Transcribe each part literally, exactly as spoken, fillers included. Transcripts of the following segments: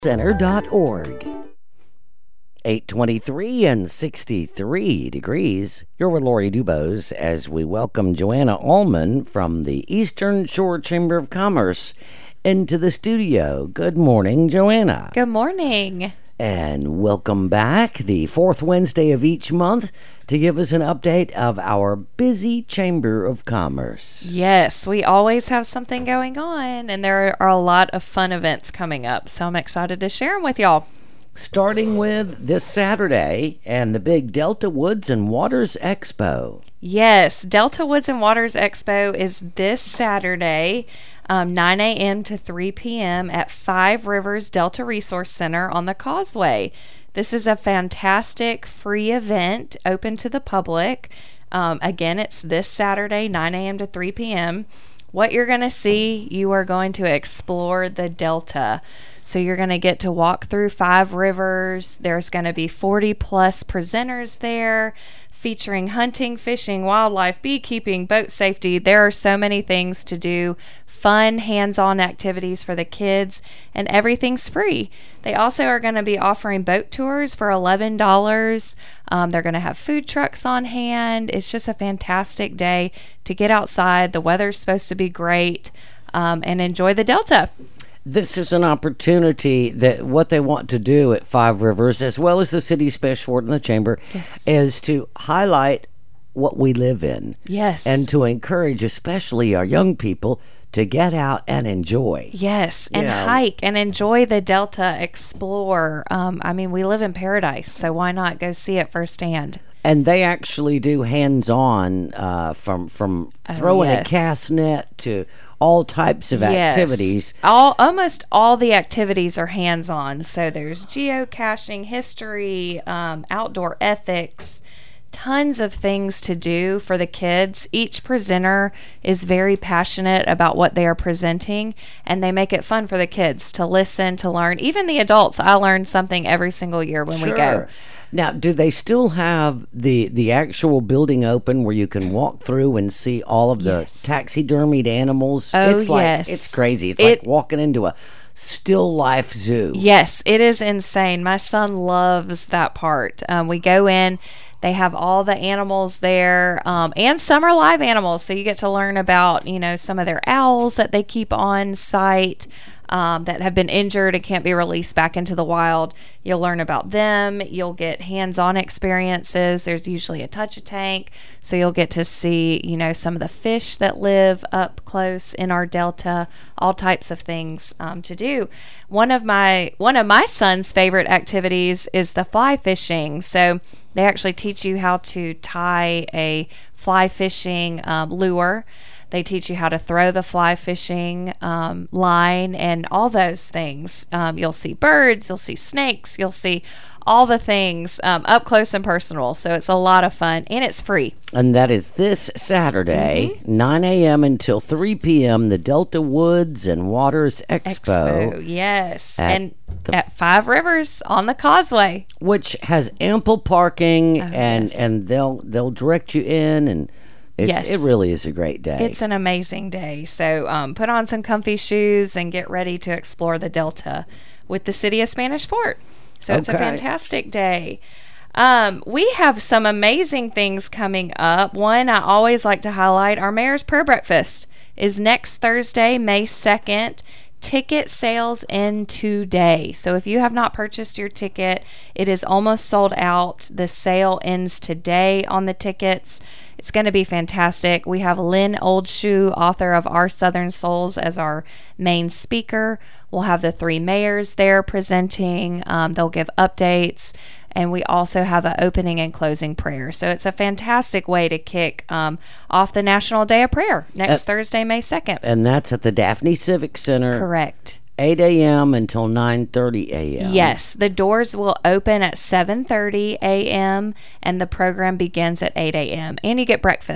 center dot org. eight twenty-three and sixty-three degrees. You're with Lori Dubose as we welcome Joanna Allman from the Eastern Shore Chamber of Commerce into the studio. Good morning, Joanna. Good morning. And welcome back the fourth Wednesday of each month to give us an update of our busy Chamber of Commerce. Yes, we always have something going on, and there are a lot of fun events coming up, so I'm excited to share them with y'all. Starting with this Saturday and the big Delta Woods and Waters Expo. Yes, Delta Woods and Waters Expo is this Saturday, um, nine a.m. to three p.m. at Five Rivers Delta Resource Center on the Causeway. This is a fantastic free event open to the public. Um, again, it's this Saturday, nine a.m. to three p.m. What you're going to see, you are going to explore the Delta. So you're going to get to walk through Five Rivers. There's going to be forty plus presenters there featuring hunting, fishing, wildlife, beekeeping, boat safety. There are so many things to do, fun hands-on activities for the kids, and everything's free. They also are going to be offering boat tours for eleven dollars. Um, they're going to have food trucks on hand. It's just a fantastic day to get outside. The weather's supposed to be great, um, and enjoy the Delta. This is an opportunity that what they want to do at Five Rivers, as well as the City Special Board and the Chamber, yes. is to highlight what we live in. Yes. And to encourage, especially our young people, to get out and enjoy. Yes, and You know. hike and enjoy the Delta, explore. Um, I mean, we live in paradise, so why not go see it firsthand? And they actually do hands-on uh, from from Oh, throwing yes. a cast net to all types of Yes. activities. All almost all the activities are hands-on. So there's geocaching, history, um, outdoor ethics, tons of things to do for the kids. Each presenter is very passionate about what they are presenting, and they make it fun for the kids to listen, to learn. Even the adults, I learn something every single year when we go. Sure. Now, do they still have the the actual building open where you can walk through and see all of the Yes. taxidermied animals? Oh, it's like yes. it's crazy. It's It- like walking into a still life zoo. Yes, it is insane. My son loves that part. Um, we go in, they have all the animals there, um, and some are live animals. So you get to learn about, you know, some of their owls that they keep on site um, that have been injured and can't be released back into the wild. You'll learn about them. You'll get hands-on experiences. There's usually a touch-a-tank, so you'll get to see, you know, some of the fish that live up close in our Delta, all types of things um, to do. One of my one of my son's favorite activities is the fly fishing. So they actually teach you how to tie a fly fishing um, lure. They teach you how to throw the fly fishing um, line and all those things. Um, you'll see birds, you'll see snakes, you'll see all the things um, up close and personal. So it's a lot of fun, and it's free. And that is this Saturday, Mm-hmm. nine a.m. until three p.m., the Delta Woods and Waters Expo, Expo, yes. at And the- at Five Rivers on the Causeway. which has ample parking, Oh, and yes. and they'll they'll direct you in, and it's Yes. it really is a great day. It's an amazing day. So um, put on some comfy shoes and get ready to explore the Delta with the City of Spanish Fort. So it's a Okay. fantastic day. Um, we have some amazing things coming up. One, I always like to highlight, our Mayor's Prayer Breakfast is next Thursday, May second. Ticket sales end today. So if you have not purchased your ticket, it is almost sold out. The sale ends today on the tickets. It's going to be fantastic. We have Lynn Oldshoe, author of Our Southern Souls, as our main speaker. We'll have the three mayors there presenting. Um, they'll give updates. And we also have an opening and closing prayer. So it's a fantastic way to kick um, off the National Day of Prayer next Uh, Thursday, May second. and that's at the Daphne Civic Center. Correct. eight a.m. until nine thirty a.m. Yes, the doors will open at seven thirty a.m. and the program begins at eight a.m. and you get breakfast.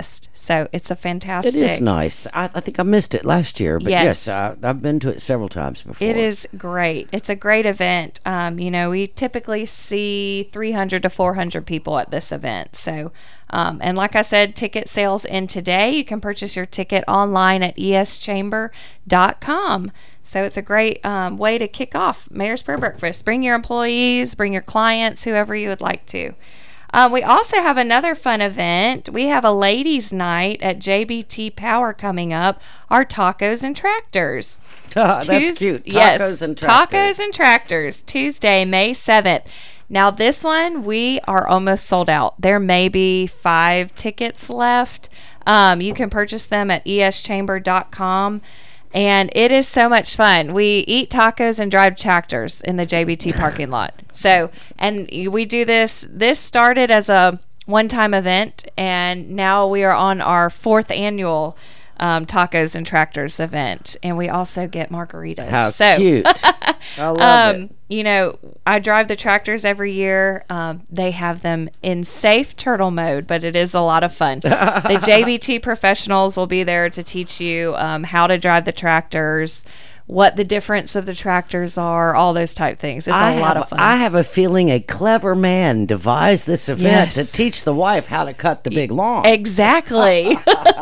So it's a fantastic. It is nice. I, I think I missed it last year, but yes, Yes. I, I've been to it several times before. It is great. It's a great event. Um, you know, we typically see three hundred to four hundred people at this event. So, um, and like I said, ticket sales end today. You can purchase your ticket online at e s chamber dot com. So it's a great um, way to kick off Mayor's Prayer Breakfast. Bring your employees, bring your clients, whoever you would like to. Uh, we also have another fun event. We have a ladies' night at J B T Power coming up. Our tacos and tractors. That's Tues- cute. Tacos yes, and tractors. Tacos and tractors. Tuesday, May seventh. Now this one we are almost sold out. There may be five tickets left. Um, you can purchase them at e s chamber dot com. And it is so much fun. We eat tacos and drive tractors in the J B T parking lot. So, and we do this. This started as a one-time event, and now we are on our fourth annual um, tacos and tractors event. And we also get margaritas. How so, cute. I love um, it. You know, I drive the tractors every year. Um, they have them in safe turtle mode, but it is a lot of fun. The J B T professionals will be there to teach you um, how to drive the tractors, what the difference of the tractors are, all those type things. It's a I lot have, of fun. I have a feeling a clever man devised this event Yes. to teach the wife how to cut the big lawn. Exactly.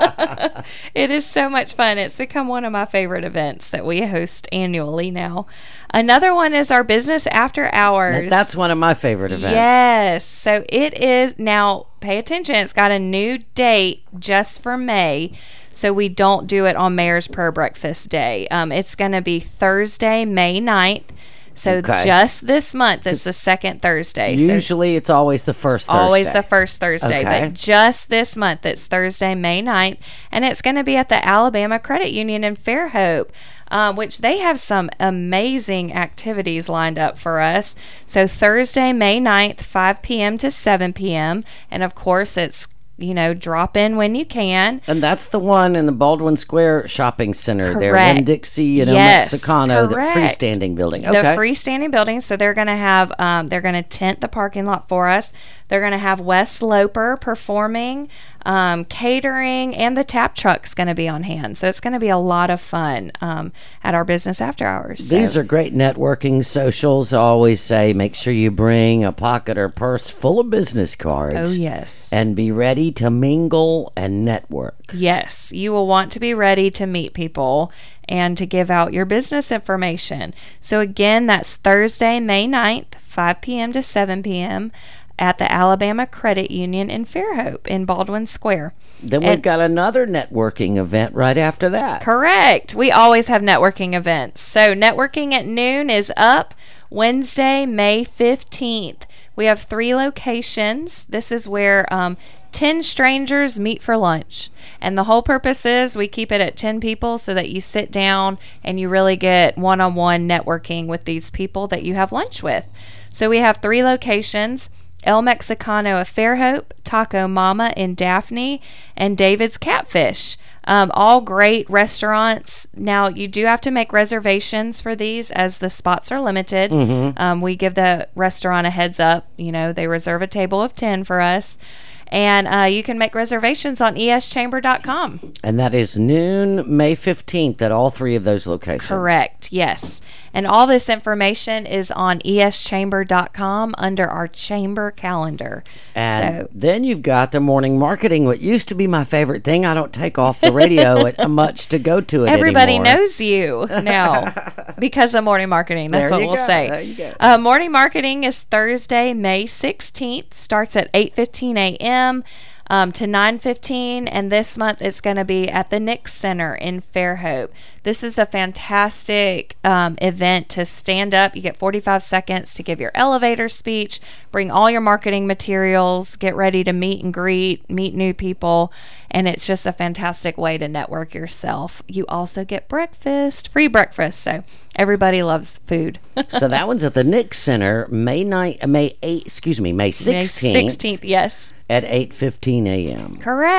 It is so much fun. It's become one of my favorite events that we host annually now. Another one is our business after hours. That's one of my favorite events. Yes. So it is now, pay attention, it's got a new date just for May. So we don't do it on Mayor's Prayer Breakfast Day. Um, it's going to be Thursday, May ninth. So Okay. just this month, it's the second Thursday. So Usually it's always the first Thursday. always the first Thursday. Okay. But just this month, it's Thursday, May ninth. And it's going to be at the Alabama Credit Union in Fairhope, uh, which they have some amazing activities lined up for us. So Thursday, May ninth, five p.m. to seven p.m. And of course, it's you know, drop in when you can. And that's the one in the Baldwin Square Shopping Center there Correct. in Dixie, you know, Yes, Mexicano, the correct. freestanding building. The Okay. freestanding building. So they're going to have, um, they're going to tent the parking lot for us. They're going to have Wes Loper performing, um, catering, and the tap truck's going to be on hand. So it's going to be a lot of fun um, at our business after hours. So- These are great networking socials. I always say make sure you bring a pocket or purse full of business cards. Oh, yes. And be ready to mingle and network. Yes, you will want to be ready to meet people and to give out your business information. So again, that's Thursday, May ninth, five p.m. to seven p.m. at the Alabama Credit Union in Fairhope in Baldwin Square. Then we've And- got another networking event right after that. Correct. We always have networking events. So networking at noon is up Wednesday, May fifteenth. We have three locations. This is where um, ten strangers meet for lunch. And the whole purpose is we keep it at ten people so that you sit down and you really get one-on-one networking with these people that you have lunch with. So we have three locations: El Mexicano of Fairhope, Taco Mama in Daphne, and David's Catfish. Um, all great restaurants. Now, you do have to make reservations for these as the spots are limited. Mm-hmm. Um, we give the restaurant a heads up. You know, they reserve a table of ten for us. And uh, you can make reservations on e s chamber dot com. And that is noon, May fifteenth at all three of those locations. Correct, yes. And all this information is on e s chamber dot com under our chamber calendar. And so, then you've got the morning marketing, what used to be my favorite thing. I don't take off the radio at, much to go to it everybody anymore. knows you now because of morning marketing. That's There what you we'll go, say. there you go. Uh, morning marketing is Thursday, May sixteenth. Starts at eight fifteen a.m. Um, to nine fifteen, and this month it's going to be at the Nix Center in Fairhope. This is a fantastic um, event to stand up. You get forty-five seconds to give your elevator speech, bring all your marketing materials, get ready to meet and greet, meet new people, and it's just a fantastic way to network yourself. You also get breakfast, free breakfast, so everybody loves food. So that one's at the Nix Center, May ninth, May eighth, excuse me, May May sixteenth. sixteenth, yes. At eight fifteen a.m. Correct.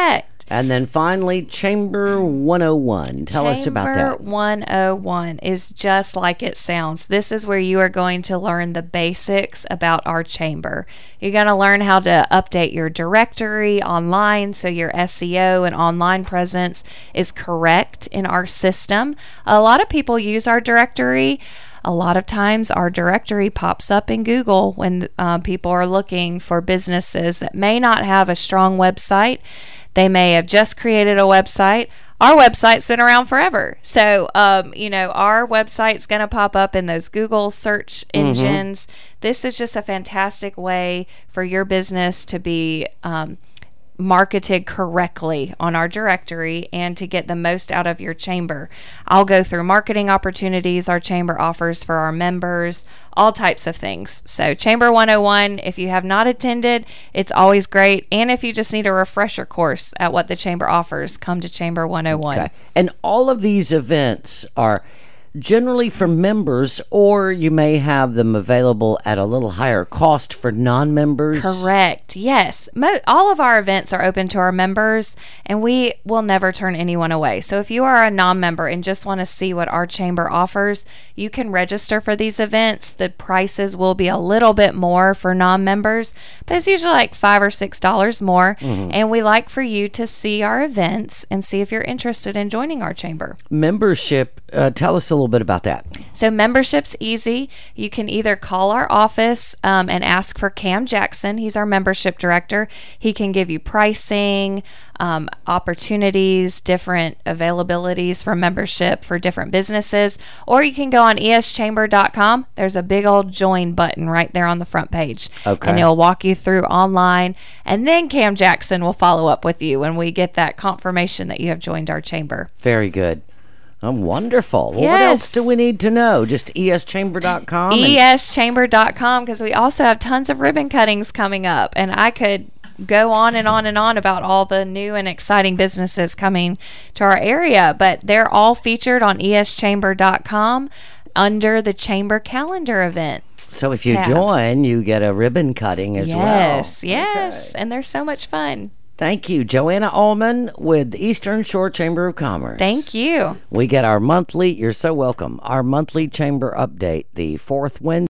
And then finally, Chamber one oh one. Tell us about that. Chamber one oh one is just like it sounds. This is where you are going to learn the basics about our chamber. You're going to learn how to update your directory online so your S E O and online presence is correct in our system. A lot of people use our directory. A lot of times our directory pops up in Google when uh, people are looking for businesses that may not have a strong website. They may have just created a website. Our website's been around forever. So, um, you know, our website's going to pop up in those Google search engines. Mm-hmm. This is just a fantastic way for your business to be um, marketed correctly on our directory and to get the most out of your chamber. I'll go through marketing opportunities our chamber offers for our members, all types of things. So Chamber one oh one, if you have not attended, it's always great. And if you just need a refresher course at what the chamber offers, come to Chamber one oh one. Okay. And all of these events are generally for members, or you may have them available at a little higher cost for non-members. Correct. Yes. Mo- all of our events are open to our members, and we will never turn anyone away. So if you are a non-member and just want to see what our chamber offers, you can register for these events. The prices will be a little bit more for non-members, but it's usually like five or six dollars more. Mm-hmm. And we like for you to see our events and see if you're interested in joining our chamber. Membership, uh, tell us a little bit about that. So membership's easy. You can either call our office um, and ask for Cam Jackson. He's our membership director. He can give you pricing, um, opportunities, different availabilities for membership for different businesses. Or you can go on E S chamber dot com. There's a big old join button right there on the front page. Okay. And it'll walk you through online. And then Cam Jackson will follow up with you when we get that confirmation that you have joined our chamber. Very good. Oh, wonderful. Well, yes. What else do we need to know? Just E S chamber dot com? E S chamber dot com, because we also have tons of ribbon cuttings coming up. And I could go on and on and on about all the new and exciting businesses coming to our area. But they're all featured on E S chamber dot com under the Chamber Calendar events. So if you tab. join, you get a ribbon cutting as yes, well. Yes, yes. Okay. And they're so much fun. Thank you, Joanna Allman with the Eastern Shore Chamber of Commerce. Thank you. We get our monthly, you're so welcome, our monthly chamber update, the fourth Wednesday.